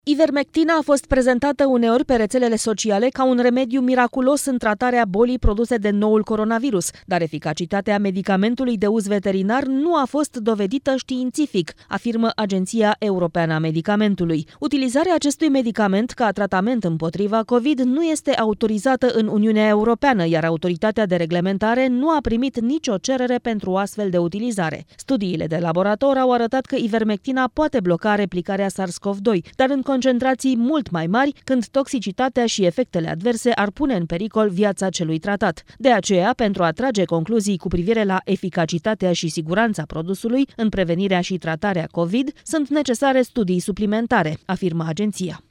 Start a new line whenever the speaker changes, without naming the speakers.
Ivermectina a fost prezentată uneori pe rețelele sociale ca un remediu miraculos în tratarea bolii produse de noul coronavirus, dar eficacitatea medicamentului de uz veterinar nu a fost dovedită științific, afirmă Agenția Europeană a Medicamentului. Utilizarea acestui medicament ca tratament împotriva COVID nu este autorizată în Uniunea Europeană, iar autoritatea de reglementare nu a primit nicio cerere pentru o astfel de utilizare. Studiile de laborator au arătat că ivermectina poate bloca replicarea SARS-CoV-2, dar în concentrații mult mai mari, când toxicitatea și efectele adverse ar pune în pericol viața celui tratat. De aceea, pentru a trage concluzii cu privire la eficacitatea și siguranța produsului în prevenirea și tratarea COVID, sunt necesare studii suplimentare, afirmă agenția.